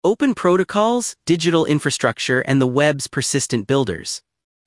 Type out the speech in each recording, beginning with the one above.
Open protocols, digital infrastructure, and the web's persistent builders.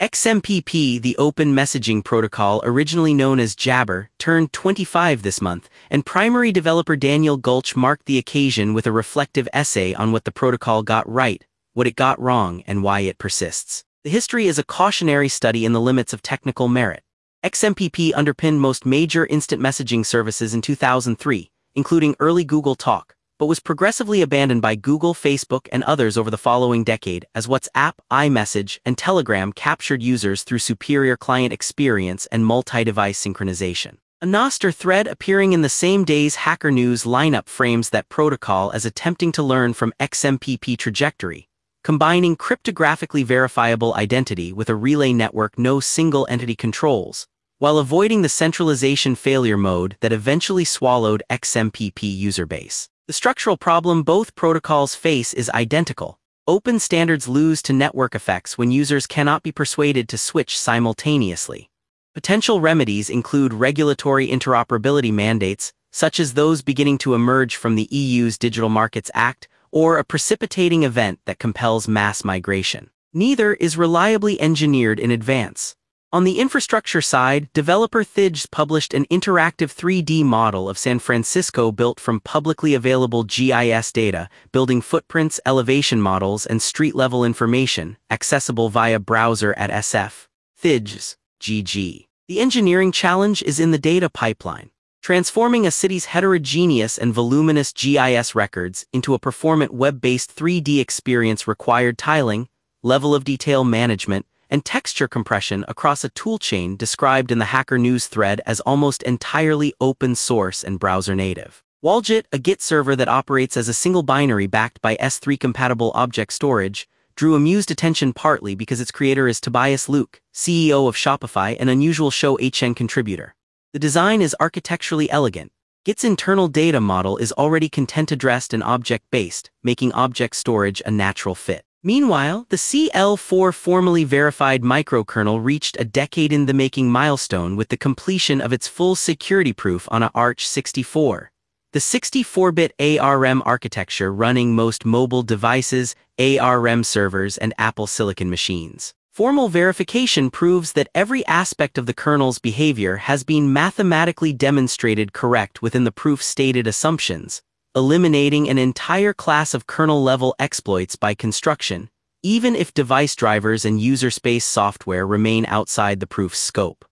XMPP, the Open Messaging Protocol originally known as Jabber, turned 25 this month, and primary developer Daniel Gulch marked the occasion with a reflective essay on what the protocol got right, what it got wrong, and why it persists. The history is a cautionary study in the limits of technical merit. XMPP underpinned most major instant messaging services in 2003, including early Google Talk, but was progressively abandoned by Google, Facebook, and others over the following decade as WhatsApp, iMessage, and Telegram captured users through superior client experience and multi-device synchronization. A Nostr thread appearing in the same day's Hacker News lineup frames that protocol as attempting to learn from XMPP trajectory, combining cryptographically verifiable identity with a relay network no single entity controls, while avoiding the centralization failure mode that eventually swallowed XMPP user base. The structural problem both protocols face is identical. Open standards lose to network effects when users cannot be persuaded to switch simultaneously. Potential remedies include regulatory interoperability mandates, such as those beginning to emerge from the EU's Digital Markets Act, or a precipitating event that compels mass migration. Neither is reliably engineered in advance. On the infrastructure side, developer Thijs published an interactive 3D model of San Francisco built from publicly available GIS data, building footprints, elevation models, and street-level information, accessible via browser at SF. Thijs, GG. The engineering challenge is in the data pipeline. Transforming a city's heterogeneous and voluminous GIS records into a performant web-based 3D experience required tiling, level of detail management, and texture compression across a toolchain described in the Hacker News thread as almost entirely open source and browser native. Waljet, a Git server that operates as a single binary backed by S3-compatible object storage, drew amused attention partly because its creator is Tobias Luke, CEO of Shopify, an unusual ShowHN contributor. The design is architecturally elegant. Git's internal data model is already content-addressed and object-based, making object storage a natural fit. Meanwhile, the CL4 formally verified microkernel reached a decade-in-the-making milestone with the completion of its full security proof on a Arch64. The 64-bit ARM architecture running most mobile devices, ARM servers, and Apple Silicon machines. Formal verification proves that every aspect of the kernel's behavior has been mathematically demonstrated correct within the proof's stated assumptions, eliminating an entire class of kernel-level exploits by construction, even if device drivers and user space software remain outside the proof's scope.